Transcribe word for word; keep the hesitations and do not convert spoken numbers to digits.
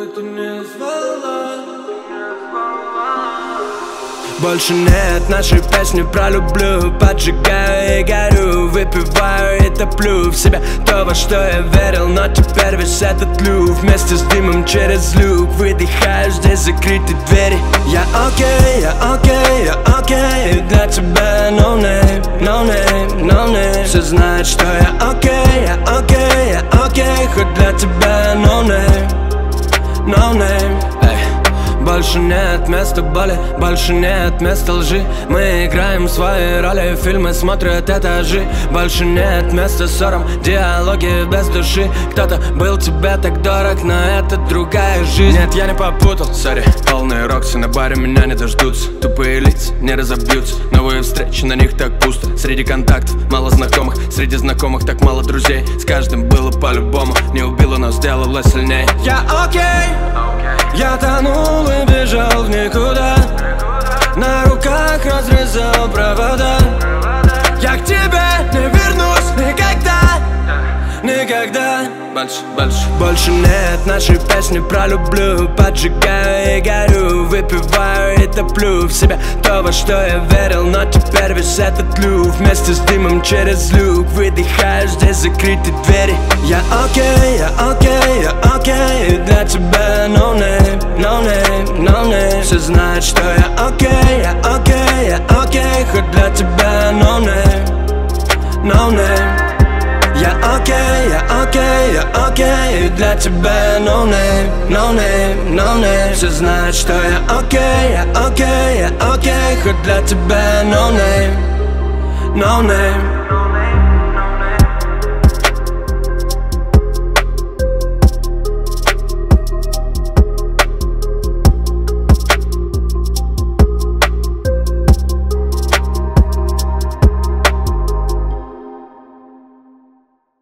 ты не звала. Больше нет нашей песни про люблю. Поджигаю и горю, выпиваю и топлю в себя то, во что я верил. Но теперь весь этот люк вместе с дымом через люк выдыхаю, здесь закрыты двери. Я окей, я окей, я окей. Для тебя no name, no name, no name. Все знают, что я окей, я окей, я окей. Хоть для тебя no name, no name. Больше нет места боли, больше нет места лжи. Мы играем свои роли, фильмы смотрят этажи. Больше нет места ссорам, диалоги без души. Кто-то был тебе так дорог, но это другая жизнь. Нет, я не попутал, сори. Полные роксы на баре меня не дождутся. Тупые лица не разобьются. Новые встречи, на них так пусто. Среди контактов мало знакомых, среди знакомых так мало друзей. С каждым было по-любому, не убило, но сделало сильнее. Я окей, я тонул и бежал в никуда. На руках разрезал провода. Я к тебе не вернусь никогда, никогда. Больше, больше, больше нет нашей песни про люблю. Поджигаю и горю, выпиваю и топлю в себя то, во что я верил. Но теперь весь этот люк вместе с дымом через люк выдыхаю, здесь закрыты двери. Я окей, я окей, я окей. Для тебя no name, no name, no name. Все знают, что я окей, я окей, я окей. Хоть для тебя no name, no name. Я окей, я окей, я окей. Для тебя no name, no name, no name. Все знают, что я окей, я окей, я окей. Хоть для тебя no name, no name.